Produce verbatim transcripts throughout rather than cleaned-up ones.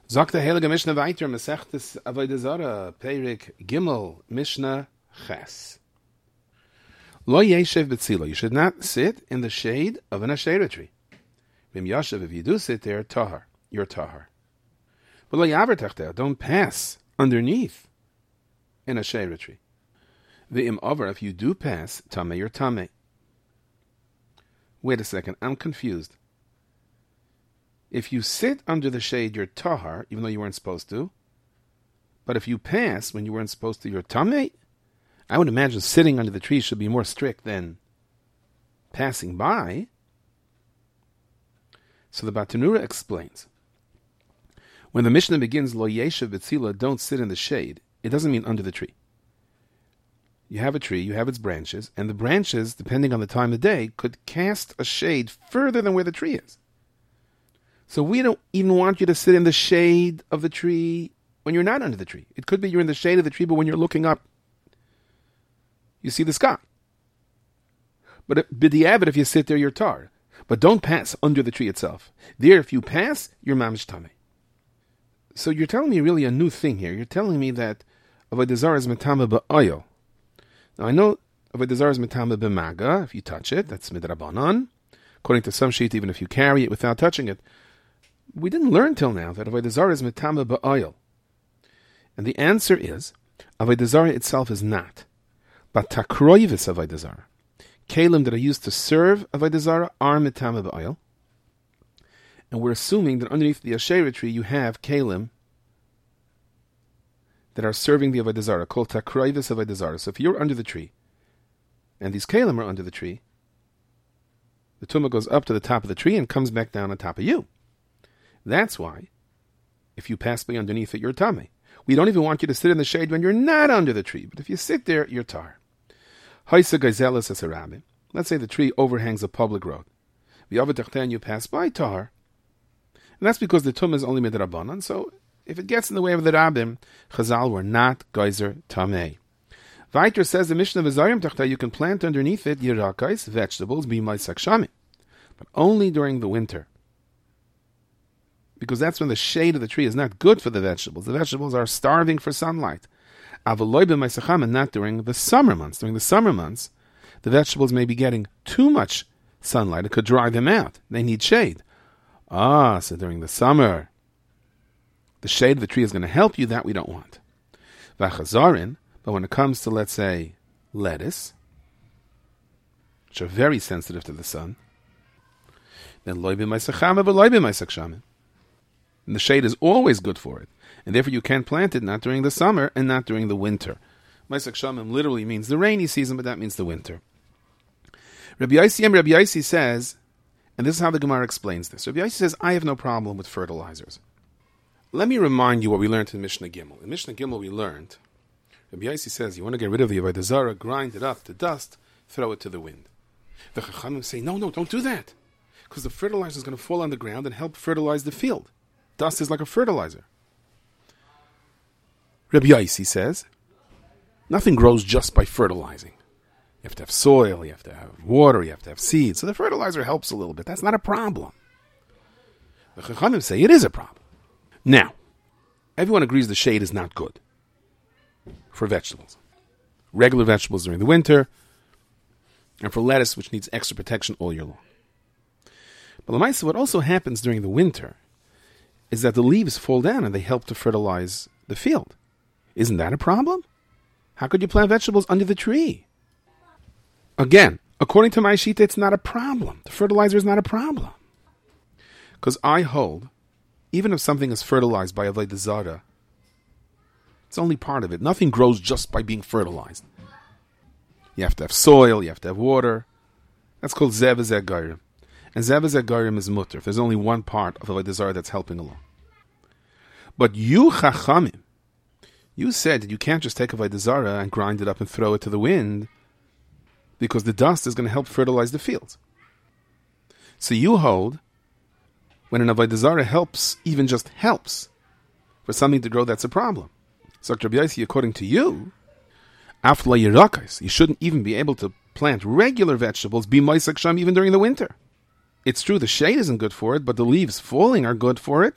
Sagt der Heilige Mishnah weiter, Masechtes Avodah Zarah, Perik Gimel, Mishnah Ches. Lo yeshev betzila. You should not sit in the shade of an Asherah tree. Bim yashav, if you do sit there, tahar, you're tahar. But lo yaver tachteh, don't pass underneath an Asherah tree. V'im over, if you do pass, tameh, you're tameh. Wait a second, I'm confused. If you sit under the shade, you're tahar, even though you weren't supposed to. But if you pass when you weren't supposed to, you're tameh. I would imagine sitting under the tree should be more strict than passing by. So the Batanura explains, when the Mishnah begins, Lo yeshev betzila, don't sit in the shade, it doesn't mean under the tree. You have a tree, you have its branches, and the branches, depending on the time of day, could cast a shade further than where the tree is. So we don't even want you to sit in the shade of the tree when you're not under the tree. It could be you're in the shade of the tree, but when you're looking up, you see the sky. But b'diavad, if you sit there, you're tar. But don't pass under the tree itself. There, if you pass, you're mamish tameh. So you're telling me really a new thing here. You're telling me that Avodah Zarah is metame ba'oil. Now I know Avodah Zarah is metame b'maga. If you touch it, that's midrabanan. According to some sheet, even if you carry it without touching it. We didn't learn till now that Avodah Zarah is metame ba'oil. And the answer is, Avodah Zarah itself is not. But takroivis Avodah Zarah. Kalim that are used to serve Avodah Zarah are metame ba'oil. And we're assuming that underneath the Asherah tree you have kalim that are serving the Avodah Zarah, called takroivis Avodah Zarah. So if you're under the tree, and these kalim are under the tree, the tumah goes up to the top of the tree and comes back down on top of you. That's why, if you pass by underneath it, you're tameh. We don't even want you to sit in the shade when you're not under the tree. But if you sit there, you're tar. Let's say the tree overhangs a public road. And you pass by, tar. And that's because the tumah is only midrabanan. So if it gets in the way of the rabbim, Chazal were not geyser tameh. Weiter says the Mishnah V'Zayim Tachta, you can plant underneath it yirakais, vegetables, b'maisak shami, but only during the winter. Because that's when the shade of the tree is not good for the vegetables. The vegetables are starving for sunlight. Avaloi b'maisacham, and not during the summer months. During the summer months, the vegetables may be getting too much sunlight. It could dry them out. They need shade. Ah, so during the summer, the shade of the tree is going to help you. That we don't want. V'chazarin, but when it comes to, let's say, lettuce, which are very sensitive to the sun, then loy b'maisacham, but loy b'maisak shamin. And the shade is always good for it. And therefore you can't plant it not during the summer and not during the winter. Maisak Shamim literally means the rainy season, but that means the winter. Rabbi Yossi, Rabbi Yossi says, and this is how the Gemara explains this. Rabbi Yossi says, I have no problem with fertilizers. Let me remind you what we learned in Mishnah Gimel. In Mishnah Gimel we learned, Rabbi Yossi says, you want to get rid of the Avodah Zarah, grind it up to dust, throw it to the wind. The Chachamim say, no, no, don't do that. Because the fertilizer is going to fall on the ground and help fertilize the field. Dust is like a fertilizer. Rabbi Yossi says, nothing grows just by fertilizing. You have to have soil, you have to have water, you have to have seeds. So the fertilizer helps a little bit. That's not a problem. The Chachamim say it is a problem. Now, everyone agrees the shade is not good for vegetables. Regular vegetables during the winter, and for lettuce, which needs extra protection all year long. But Lamaisa, what also happens during the winter is that the leaves fall down and they help to fertilize the field. Isn't that a problem? How could you plant vegetables under the tree? Again, according to my shita, it's not a problem. The fertilizer is not a problem. Because I hold, even if something is fertilized by Avodah Zarah, it's only part of it. Nothing grows just by being fertilized. You have to have soil, you have to have water. That's called Zev Zeh Gairim. And Zev Zeh Gairim is mutter. If there's only one part of Avodah Zarah that's helping along. But you, Chachamim, you said that you can't just take Avodah Zarah and grind it up and throw it to the wind because the dust is going to help fertilize the fields. So you hold, when an Avodah Zarah helps, even just helps, for something to grow, that's a problem. So Rabbi Yossi, according to you, after Yirakais, you shouldn't even be able to plant regular vegetables, be Maisak Sham, even during the winter. It's true the shade isn't good for it, but the leaves falling are good for it.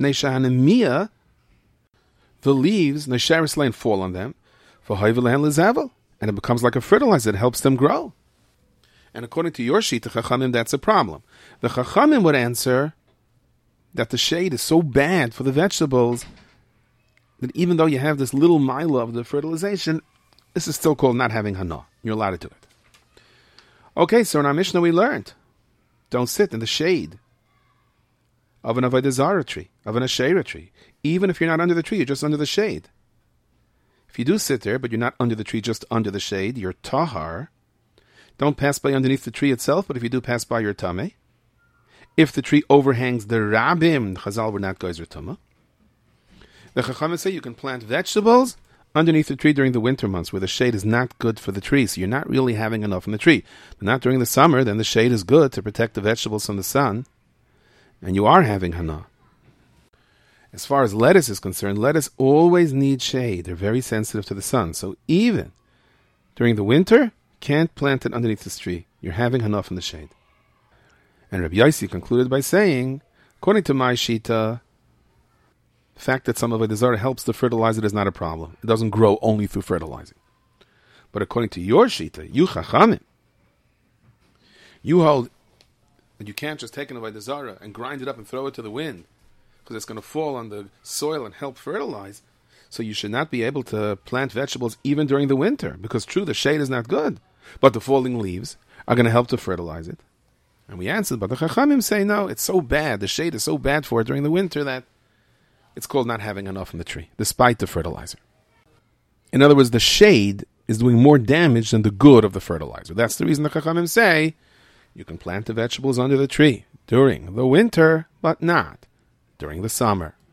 Neshahanemia, the leaves, Nesharis Lane, fall on them, for Hayvelahan Lizavel, and it becomes like a fertilizer. It helps them grow. And according to your Shita Chachamim, that's a problem. The Chachamim would answer that the shade is so bad for the vegetables that even though you have this little mila of the fertilization, this is still called not having hana. You're allowed to do it. Okay, so in our Mishnah we learned, don't sit in the shade of an Avodah Zarah tree, of an Asherah tree. Even if you're not under the tree, you're just under the shade. If you do sit there, but you're not under the tree, just under the shade, you're tahar. Don't pass by underneath the tree itself, but if you do pass by, you're tameh. If the tree overhangs the rabim, Chazal were not geyser tumah. The Chachamim say you can plant vegetables underneath the tree during the winter months, where the shade is not good for the tree, so you're not really having enough in the tree. But not during the summer, then the shade is good to protect the vegetables from the sun, and you are having hana. As far as lettuce is concerned, lettuce always needs shade. They're very sensitive to the sun. So even during the winter, can't plant it underneath this tree. You're having hana from the shade. And Rabbi Yossi concluded by saying, according to my Shita, the fact that some of Avodah Zarah helps to fertilize it is not a problem. It doesn't grow only through fertilizing. But according to your Shita, you Chachamim, you hold that you can't just take an Avodah Zarah and grind it up and throw it to the wind, because it's going to fall on the soil and help fertilize. So you should not be able to plant vegetables even during the winter, because true, the shade is not good, but the falling leaves are going to help to fertilize it. And we answered, but the Chachamim say, no, it's so bad, the shade is so bad for it during the winter that it's called not having enough in the tree, despite the fertilizer. In other words, the shade is doing more damage than the good of the fertilizer. That's the reason the Chachamim say, you can plant the vegetables under the tree during the winter, but not during the summer.